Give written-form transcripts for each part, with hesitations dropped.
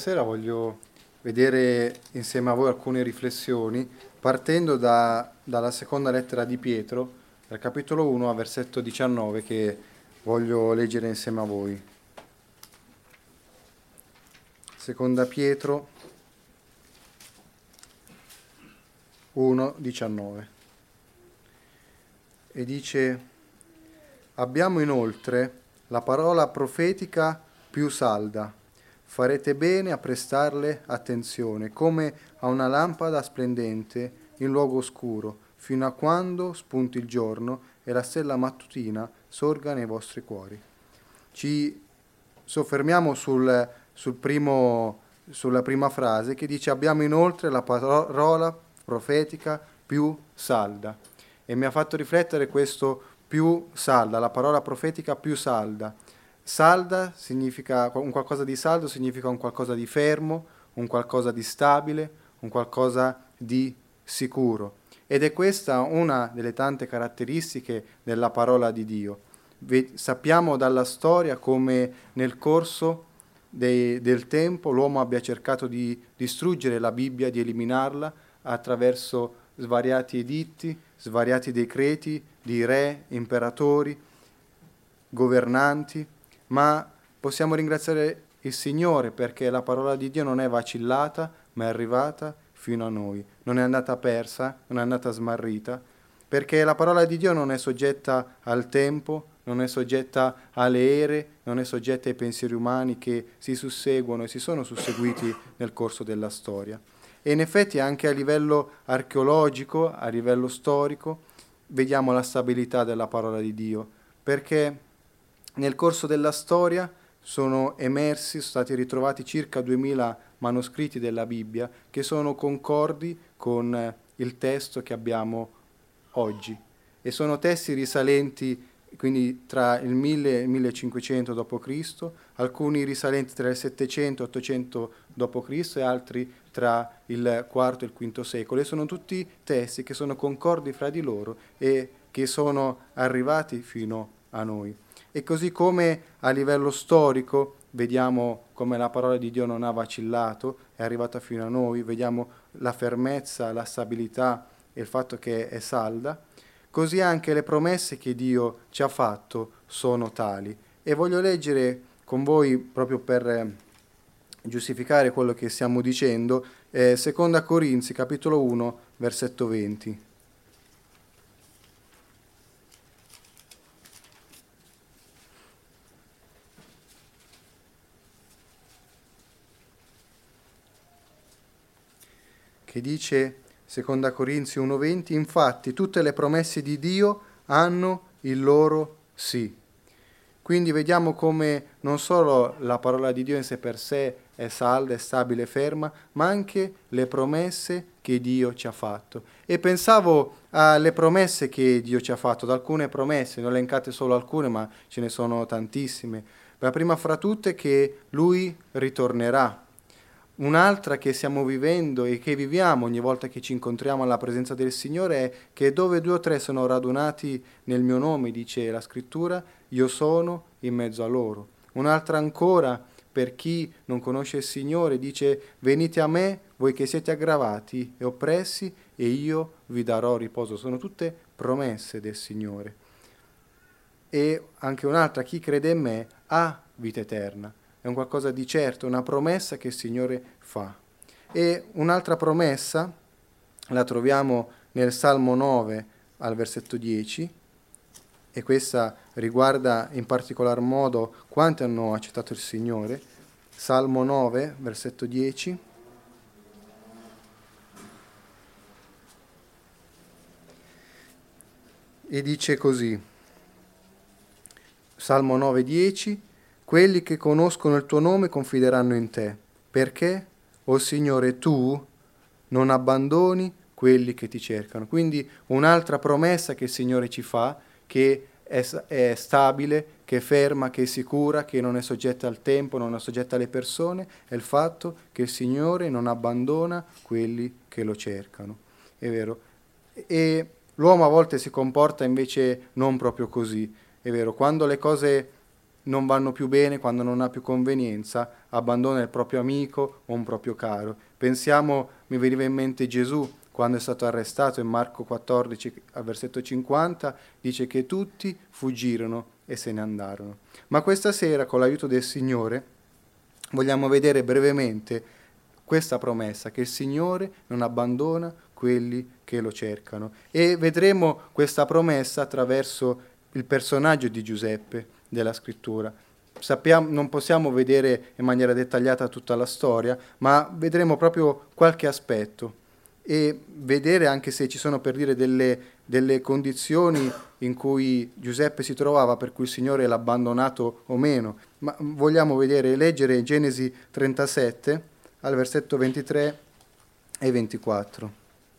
Stasera voglio vedere insieme a voi alcune riflessioni partendo dalla seconda lettera di Pietro, dal capitolo 1 al versetto 19 che voglio leggere insieme a voi. Seconda Pietro 1, 19. E dice: abbiamo inoltre la parola profetica più salda. Farete bene a prestarle attenzione, come a una lampada splendente in luogo oscuro, fino a quando spunti il giorno e la stella mattutina sorga nei vostri cuori. Ci soffermiamo sulla prima frase che dice: abbiamo inoltre la parola profetica più salda. E mi ha fatto riflettere questo più salda, la parola profetica più salda. Salda significa, un qualcosa di saldo significa un qualcosa di fermo, un qualcosa di stabile, un qualcosa di sicuro. Ed è questa una delle tante caratteristiche della parola di Dio. Sappiamo dalla storia come nel corso del tempo l'uomo abbia cercato di distruggere la Bibbia, di eliminarla attraverso svariati editti, svariati decreti di re, imperatori, governanti, ma possiamo ringraziare il Signore perché la parola di Dio non è vacillata, ma è arrivata fino a noi. Non è andata persa, non è andata smarrita, perché la parola di Dio non è soggetta al tempo, non è soggetta alle ere, non è soggetta ai pensieri umani che si susseguono e si sono susseguiti nel corso della storia. E in effetti anche a livello archeologico, a livello storico, vediamo la stabilità della parola di Dio, perché nel corso della storia sono stati ritrovati circa 2000 manoscritti della Bibbia che sono concordi con il testo che abbiamo oggi. E sono testi risalenti quindi tra il 1000 e il 1500 d.C., alcuni risalenti tra il 700 e 800 d.C. e altri tra il IV e il V secolo. E sono tutti testi che sono concordi fra di loro e che sono arrivati fino a noi. E così come a livello storico vediamo come la parola di Dio non ha vacillato, è arrivata fino a noi, vediamo la fermezza, la stabilità e il fatto che è salda, così anche le promesse che Dio ci ha fatto sono tali. E voglio leggere con voi, proprio per giustificare quello che stiamo dicendo, Seconda Corinzi, capitolo 1, versetto 20. Che dice, Seconda Corinzi 1,20, infatti tutte le promesse di Dio hanno il loro sì. Quindi vediamo come non solo la parola di Dio in sé per sé è salda, è stabile, ferma, ma anche le promesse che Dio ci ha fatto. E pensavo alle promesse che Dio ci ha fatto, ad alcune promesse, ne ho elencate solo alcune, ma ce ne sono tantissime. La prima fra tutte è che Lui ritornerà. Un'altra che stiamo vivendo e che viviamo ogni volta che ci incontriamo alla presenza del Signore è che dove 2 o 3 sono radunati nel mio nome, dice la Scrittura, io sono in mezzo a loro. Un'altra ancora, per chi non conosce il Signore, dice: venite a me, voi che siete aggravati e oppressi, e io vi darò riposo. Sono tutte promesse del Signore. E anche un'altra, chi crede in me ha vita eterna. È un qualcosa di certo, una promessa che il Signore fa. E un'altra promessa la troviamo nel Salmo 9 al versetto 10, e questa riguarda in particolar modo quanti hanno accettato il Signore. Salmo 9, versetto 10. E dice così, Salmo 9, 10, quelli che conoscono il tuo nome confideranno in te, perché, o Signore, tu non abbandoni quelli che ti cercano. Quindi un'altra promessa che il Signore ci fa, che è stabile, che è ferma, che è sicura, che non è soggetta al tempo, non è soggetta alle persone, è il fatto che il Signore non abbandona quelli che lo cercano. È vero. E l'uomo a volte si comporta invece non proprio così. È vero, quando le cose non vanno più bene, quando non ha più convenienza, abbandona il proprio amico o un proprio caro. Pensiamo, mi veniva in mente Gesù, quando è stato arrestato in Marco 14, al versetto 50, dice che tutti fuggirono e se ne andarono. Ma questa sera, con l'aiuto del Signore, vogliamo vedere brevemente questa promessa, che il Signore non abbandona quelli che lo cercano. E vedremo questa promessa attraverso il personaggio di Giuseppe della scrittura. Non possiamo vedere in maniera dettagliata tutta la storia, ma vedremo proprio qualche aspetto e vedere anche se ci sono, per dire, delle condizioni in cui Giuseppe si trovava, per cui il Signore l'ha abbandonato o meno. Ma vogliamo vedere e leggere Genesi 37 al versetto 23 e 24.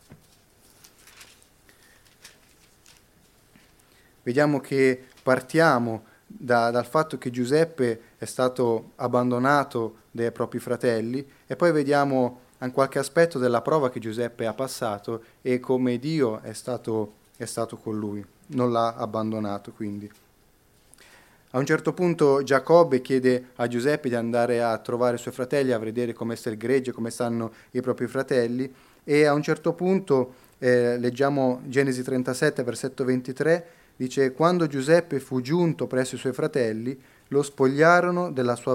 Vediamo che partiamo dal fatto che Giuseppe è stato abbandonato dai propri fratelli e poi vediamo anche qualche aspetto della prova che Giuseppe ha passato e come Dio è stato con lui, non l'ha abbandonato quindi. A un certo punto Giacobbe chiede a Giuseppe di andare a trovare i suoi fratelli, a vedere come sta il gregge, come stanno i propri fratelli, e a un certo punto, leggiamo Genesi 37, versetto 23, dice: «Quando Giuseppe fu giunto presso i suoi fratelli, lo spogliarono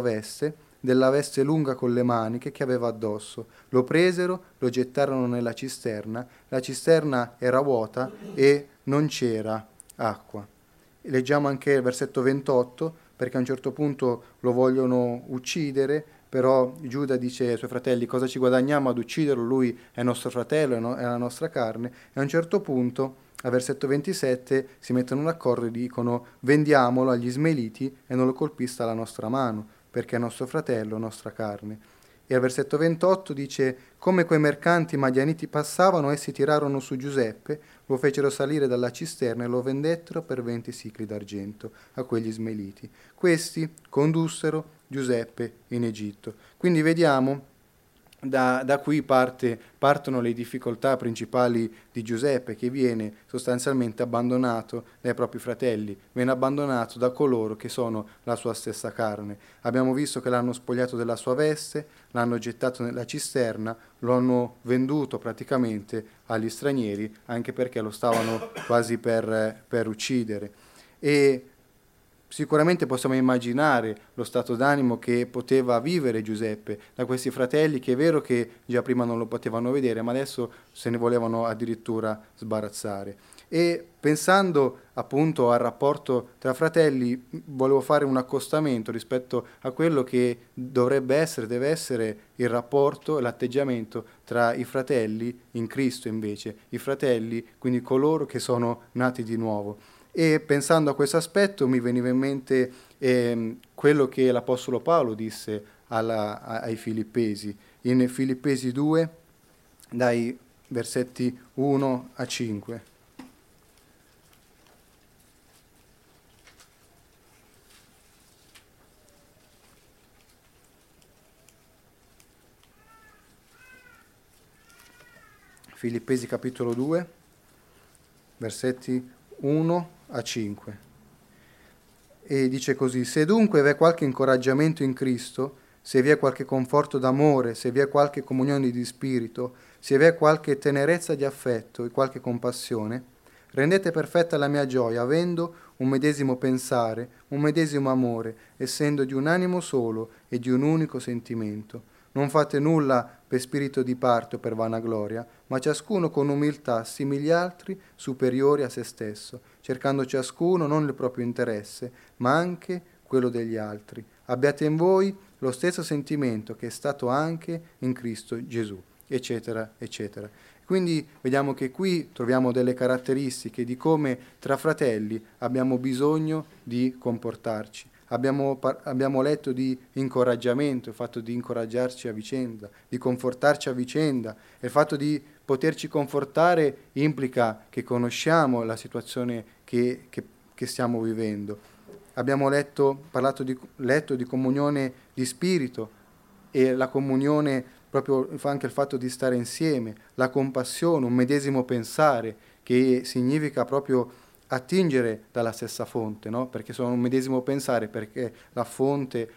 della veste lunga con le maniche che aveva addosso. Lo presero, lo gettarono nella cisterna. La cisterna era vuota e non c'era acqua». Leggiamo anche il versetto 28, perché a un certo punto lo vogliono uccidere, però Giuda dice ai suoi fratelli: cosa ci guadagniamo ad ucciderlo? Lui è nostro fratello, è la nostra carne. E a un certo punto, al versetto 27, si mettono d'accordo e dicono: vendiamolo agli Ismaeliti e non lo colpista la nostra mano, perché è nostro fratello, nostra carne. E al versetto 28 dice: come quei mercanti madianiti passavano, essi tirarono su Giuseppe, lo fecero salire dalla cisterna e lo vendettero per 20 sicli d'argento a quegli ismaeliti. Questi condussero Giuseppe in Egitto. Quindi vediamo, da qui partono le difficoltà principali di Giuseppe, che viene sostanzialmente abbandonato dai propri fratelli, viene abbandonato da coloro che sono la sua stessa carne. Abbiamo visto che l'hanno spogliato della sua veste, l'hanno gettato nella cisterna, lo hanno venduto praticamente agli stranieri, anche perché lo stavano quasi per uccidere. E sicuramente possiamo immaginare lo stato d'animo che poteva vivere Giuseppe da questi fratelli, che è vero che già prima non lo potevano vedere, ma adesso se ne volevano addirittura sbarazzare. E pensando appunto al rapporto tra fratelli, volevo fare un accostamento rispetto a quello che deve essere il rapporto, l'atteggiamento tra i fratelli in Cristo invece, i fratelli, quindi coloro che sono nati di nuovo. E pensando a questo aspetto mi veniva in mente quello che l'Apostolo Paolo disse ai Filippesi, in Filippesi 2, dai versetti 1 a 5. Filippesi capitolo 2, versetti 1 a 5. E dice così: se dunque vi è qualche incoraggiamento in Cristo, se vi è qualche conforto d'amore, se vi è qualche comunione di spirito, se vi è qualche tenerezza di affetto e qualche compassione, rendete perfetta la mia gioia, avendo un medesimo pensare, un medesimo amore, essendo di un animo solo e di un unico sentimento. Non fate nulla per spirito di parte o per vanagloria, ma ciascuno con umiltà simili altri, superiori a se stesso, cercando ciascuno non il proprio interesse, ma anche quello degli altri. Abbiate in voi lo stesso sentimento che è stato anche in Cristo Gesù, eccetera, eccetera. Quindi vediamo che qui troviamo delle caratteristiche di come tra fratelli abbiamo bisogno di comportarci. Abbiamo letto di incoraggiamento, il fatto di incoraggiarci a vicenda, di confortarci a vicenda. E il fatto di poterci confortare implica che conosciamo la situazione che stiamo vivendo. Abbiamo letto di comunione di spirito, e la comunione proprio fa anche il fatto di stare insieme, la compassione, un medesimo pensare, che significa proprio attingere dalla stessa fonte, no? Perché sono un medesimo pensare, perché la fonte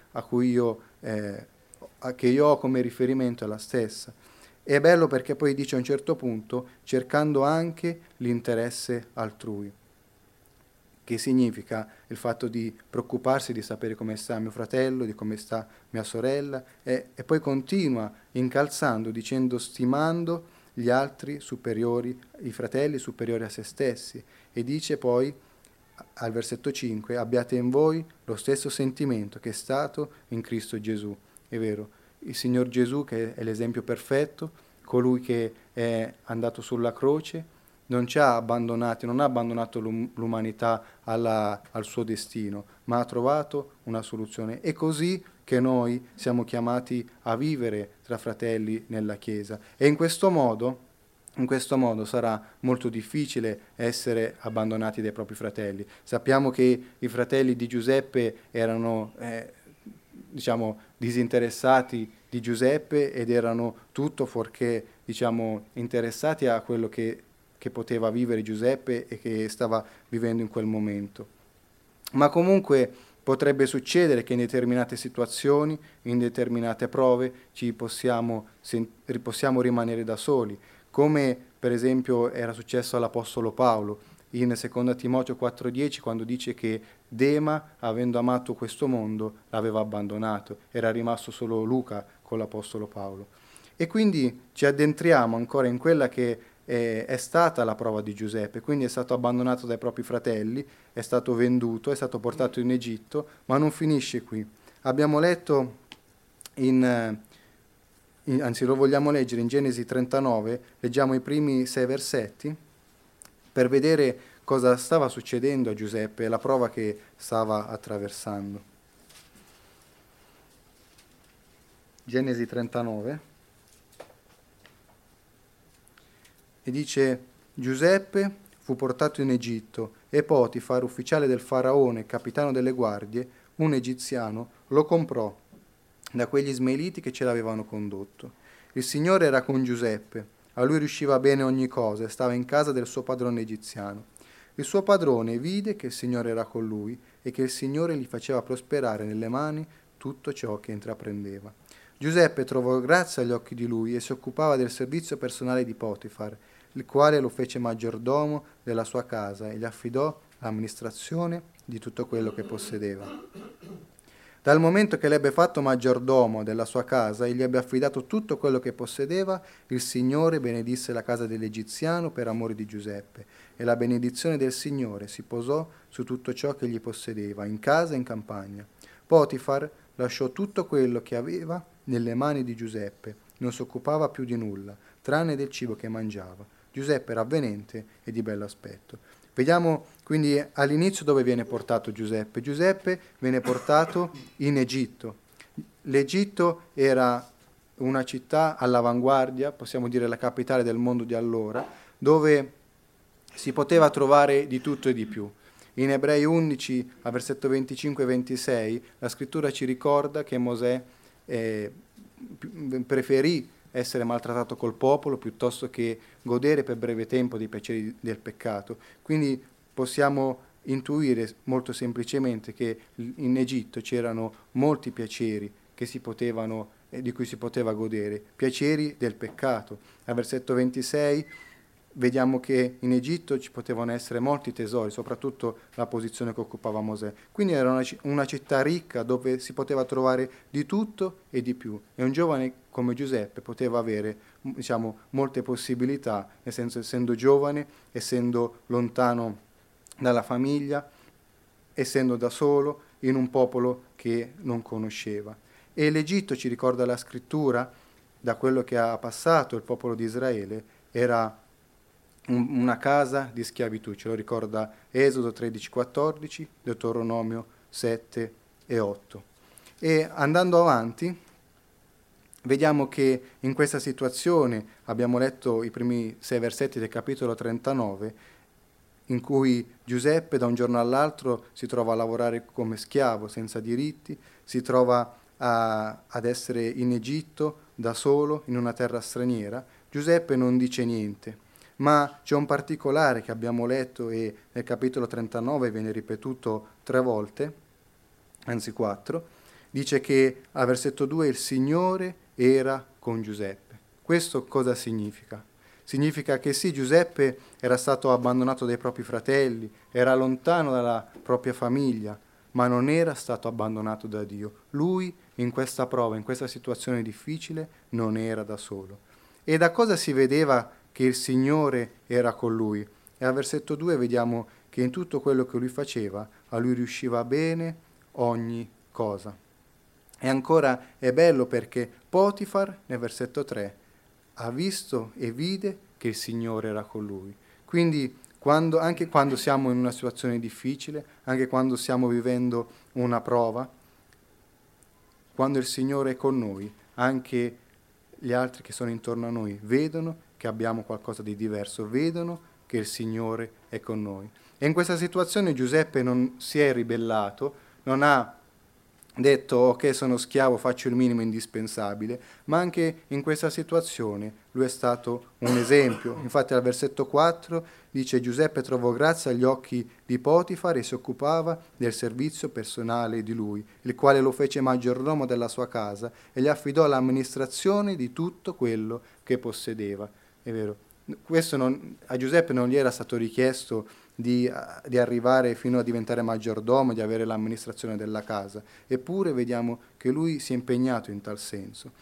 che io ho come riferimento è la stessa. E è bello perché poi dice a un certo punto, cercando anche l'interesse altrui, che significa il fatto di preoccuparsi di sapere come sta mio fratello, di come sta mia sorella, e poi continua incalzando, dicendo stimando gli altri superiori, i fratelli superiori a se stessi, e dice poi al versetto 5, abbiate in voi lo stesso sentimento che è stato in Cristo Gesù. È vero, il Signor Gesù, che è l'esempio perfetto, colui che è andato sulla croce, non ci ha abbandonati, non ha abbandonato l'umanità al suo destino, ma ha trovato una soluzione. È così che noi siamo chiamati a vivere tra fratelli nella Chiesa. E in questo modo sarà molto difficile essere abbandonati dai propri fratelli. Sappiamo che i fratelli di Giuseppe erano disinteressati di Giuseppe ed erano tutto fuorché interessati a quello che poteva vivere Giuseppe e che stava vivendo in quel momento. Ma comunque potrebbe succedere che in determinate situazioni, in determinate prove, possiamo rimanere da soli, come per esempio era successo all'Apostolo Paolo in 2 Timoteo 4,10, quando dice che Dema, avendo amato questo mondo, l'aveva abbandonato, era rimasto solo Luca con l'Apostolo Paolo. E quindi ci addentriamo ancora in quella che è stata la prova di Giuseppe, quindi è stato abbandonato dai propri fratelli, è stato venduto, è stato portato in Egitto, ma non finisce qui. Abbiamo letto anzi lo vogliamo leggere in Genesi 39, leggiamo i primi 6 versetti per vedere cosa stava succedendo a Giuseppe e la prova che stava attraversando. Genesi 39. E dice, Giuseppe fu portato in Egitto e Potifar, ufficiale del faraone, capitano delle guardie, un egiziano, lo comprò da quegli ismaeliti che ce l'avevano condotto. Il Signore era con Giuseppe, a lui riusciva bene ogni cosa e stava in casa del suo padrone egiziano. Il suo padrone vide che il Signore era con lui e che il Signore gli faceva prosperare nelle mani tutto ciò che intraprendeva. Giuseppe trovò grazia agli occhi di lui e si occupava del servizio personale di Potifar, il quale lo fece maggiordomo della sua casa e gli affidò l'amministrazione di tutto quello che possedeva. Dal momento che l'ebbe fatto maggiordomo della sua casa e gli ebbe affidato tutto quello che possedeva, il Signore benedisse la casa dell'Egiziano per amore di Giuseppe, e la benedizione del Signore si posò su tutto ciò che gli possedeva, in casa e in campagna. Potifar lasciò tutto quello che aveva nelle mani di Giuseppe, non si occupava più di nulla, tranne del cibo che mangiava. Giuseppe era avvenente e di bello aspetto. Vediamo quindi all'inizio dove viene portato Giuseppe. Giuseppe viene portato in Egitto. L'Egitto era una città all'avanguardia, possiamo dire la capitale del mondo di allora, dove si poteva trovare di tutto e di più. In Ebrei 11, a versetto 25 e 26, la scrittura ci ricorda che Mosè preferì essere maltrattato col popolo piuttosto che godere per breve tempo dei piaceri del peccato. Quindi possiamo intuire molto semplicemente che in Egitto c'erano molti piaceri che di cui si poteva godere, piaceri del peccato. Al versetto 26 vediamo che in Egitto ci potevano essere molti tesori, soprattutto la posizione che occupava Mosè. Quindi era una città ricca dove si poteva trovare di tutto e di più. E un giovane come Giuseppe poteva avere, molte possibilità, nel senso essendo giovane, essendo lontano dalla famiglia, essendo da solo in un popolo che non conosceva. E l'Egitto, ci ricorda la scrittura, da quello che ha passato il popolo di Israele, era una casa di schiavitù, ce lo ricorda Esodo 13-14, Deuteronomio 7 e 8. E andando avanti, vediamo che in questa situazione, abbiamo letto i primi 6 versetti del capitolo 39, in cui Giuseppe da un giorno all'altro si trova a lavorare come schiavo, senza diritti, si trova ad essere in Egitto da solo, in una terra straniera. Giuseppe non dice niente. Ma c'è un particolare che abbiamo letto e nel capitolo 39 viene ripetuto 3 volte, anzi 4, dice che al versetto 2 il Signore era con Giuseppe. Questo cosa significa? Significa che sì, Giuseppe era stato abbandonato dai propri fratelli, era lontano dalla propria famiglia, ma non era stato abbandonato da Dio. Lui in questa prova, in questa situazione difficile, non era da solo. E da cosa si vedeva che il Signore era con lui? E al versetto 2 vediamo che in tutto quello che lui faceva, a lui riusciva bene ogni cosa. E ancora è bello perché Potifar, nel versetto 3, ha visto e vide che il Signore era con lui. Quindi anche quando siamo in una situazione difficile, anche quando stiamo vivendo una prova, quando il Signore è con noi, anche gli altri che sono intorno a noi vedono che abbiamo qualcosa di diverso, vedono che il Signore è con noi. E in questa situazione Giuseppe non si è ribellato, non ha detto ok, sono schiavo, faccio il minimo indispensabile, ma anche in questa situazione lui è stato un esempio. Infatti al versetto 4 dice: Giuseppe trovò grazia agli occhi di Potifar e si occupava del servizio personale di lui, il quale lo fece maggiordomo della sua casa e gli affidò l'amministrazione di tutto quello che possedeva. È vero, a Giuseppe non gli era stato richiesto di arrivare fino a diventare maggiordomo, di avere l'amministrazione della casa, eppure vediamo che lui si è impegnato in tal senso.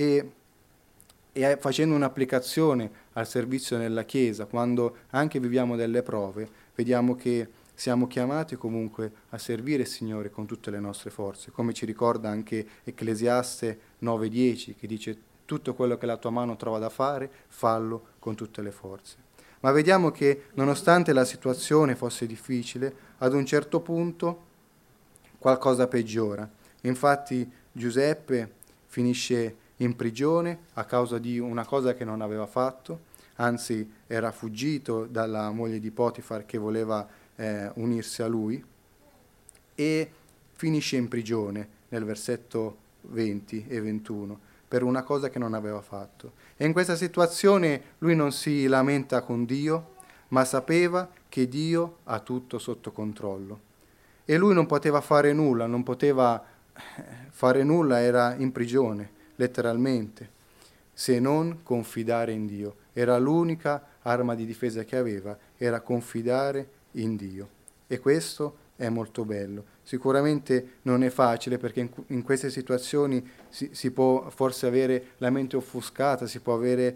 E facendo un'applicazione al servizio nella Chiesa, quando anche viviamo delle prove, vediamo che siamo chiamati comunque a servire il Signore con tutte le nostre forze, come ci ricorda anche Ecclesiaste 9:10, che dice: tutto quello che la tua mano trova da fare, fallo con tutte le forze. Ma vediamo che nonostante la situazione fosse difficile, ad un certo punto qualcosa peggiora. Infatti Giuseppe finisce in prigione a causa di una cosa che non aveva fatto, anzi era fuggito dalla moglie di Potifar che voleva unirsi a lui, e finisce in prigione nel versetto 20 e 21 per una cosa che non aveva fatto. E in questa situazione lui non si lamenta con Dio, ma sapeva che Dio ha tutto sotto controllo. E lui non poteva fare nulla, non poteva fare nulla, era in prigione, letteralmente, se non confidare in Dio. Era l'unica arma di difesa che aveva, era confidare in Dio. E questo è molto bello. Sicuramente non è facile perché in queste situazioni si può forse avere la mente offuscata, si può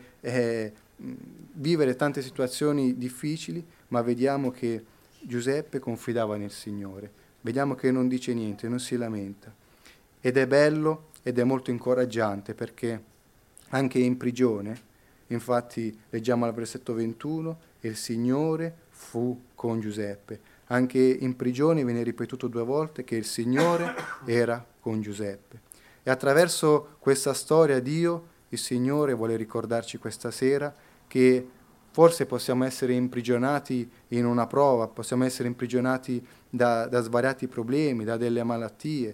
vivere tante situazioni difficili, ma vediamo che Giuseppe confidava nel Signore. Vediamo che non dice niente, non si lamenta. Ed è bello ed è molto incoraggiante perché anche in prigione, infatti leggiamo al versetto 21, il Signore fu con Giuseppe. Anche in prigione viene ripetuto 2 volte che il Signore era con Giuseppe. E attraverso questa storia Dio, il Signore, vuole ricordarci questa sera che forse possiamo essere imprigionati in una prova, possiamo essere imprigionati da svariati problemi, da delle malattie,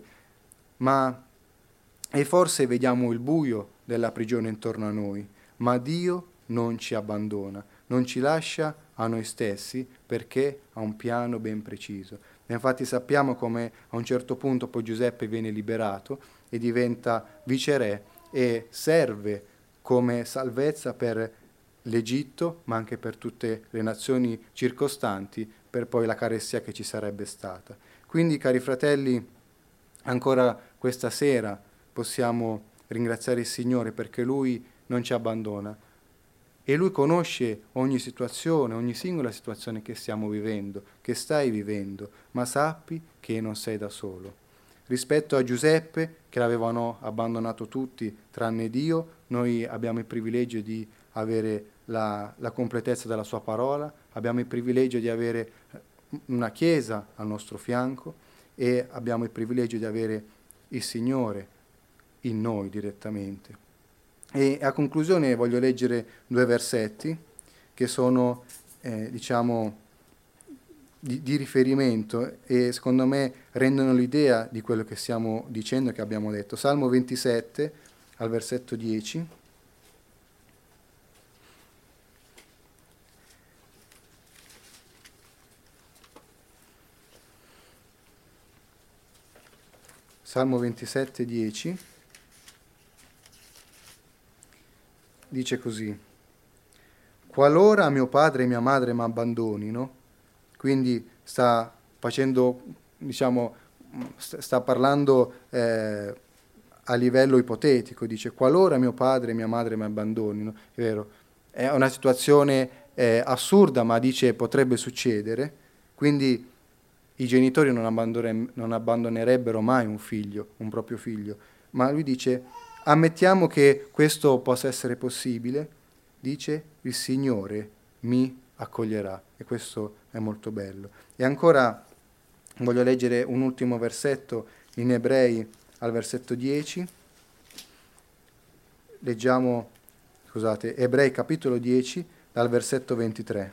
e forse vediamo il buio della prigione intorno a noi, ma Dio non ci abbandona, non ci lascia a noi stessi perché ha un piano ben preciso. E infatti sappiamo come a un certo punto poi Giuseppe viene liberato e diventa viceré e serve come salvezza per l'Egitto, ma anche per tutte le nazioni circostanti, per poi la carestia che ci sarebbe stata. Quindi, cari fratelli, ancora questa sera possiamo ringraziare il Signore perché Lui non ci abbandona e Lui conosce ogni situazione, ogni singola situazione che stiamo vivendo, che stai vivendo, ma sappi che non sei da solo. Rispetto a Giuseppe, che l'avevano abbandonato tutti tranne Dio, noi abbiamo il privilegio di avere la completezza della sua parola, abbiamo il privilegio di avere una Chiesa al nostro fianco e abbiamo il privilegio di avere il Signore in noi direttamente. E a conclusione voglio leggere 2 versetti che sono, di riferimento e secondo me rendono l'idea di quello che stiamo dicendo e che abbiamo detto. Salmo 27 al versetto 10. Salmo 27, 10, dice così: qualora mio padre e mia madre mi abbandonino, quindi sta facendo, diciamo, sta parlando a livello ipotetico, dice qualora mio padre e mia madre mi abbandonino, è vero, è una situazione assurda, ma dice potrebbe succedere, quindi i genitori non abbandonerebbero mai un figlio, un proprio figlio, ma lui dice ammettiamo che questo possa essere possibile, dice il Signore mi accoglierà, e questo è molto bello. E ancora voglio leggere un ultimo versetto in Ebrei al versetto 10. Leggiamo, scusate, Ebrei capitolo 10 dal versetto 23.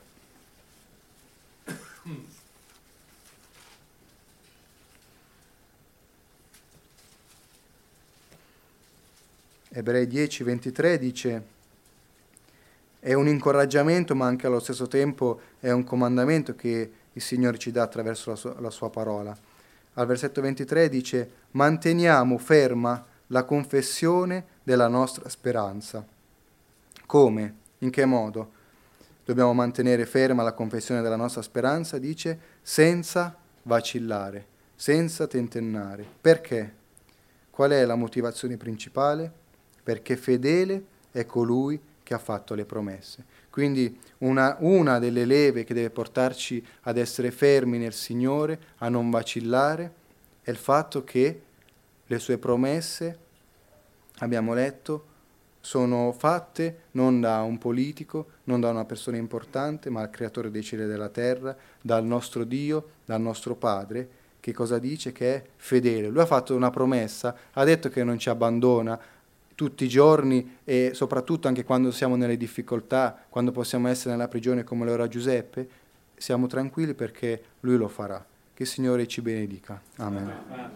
Ebrei 10, 23 dice: è un incoraggiamento, ma anche allo stesso tempo è un comandamento che il Signore ci dà attraverso la sua parola. Al versetto 23 dice: manteniamo ferma la confessione della nostra speranza. Come? In che modo? Dobbiamo mantenere ferma la confessione della nostra speranza, dice, senza vacillare, senza tentennare. Perché? Qual è la motivazione principale? Perché fedele è colui che ha fatto le promesse. Quindi una delle leve che deve portarci ad essere fermi nel Signore, a non vacillare, è il fatto che le sue promesse, abbiamo letto, sono fatte non da un politico, non da una persona importante, ma dal Creatore dei cieli e della terra, dal nostro Dio, dal nostro Padre, che cosa dice? Che è fedele. Lui ha fatto una promessa, ha detto che non ci abbandona tutti i giorni e soprattutto anche quando siamo nelle difficoltà, quando possiamo essere nella prigione come lo era Giuseppe, siamo tranquilli perché Lui lo farà. Che il Signore ci benedica. Amen.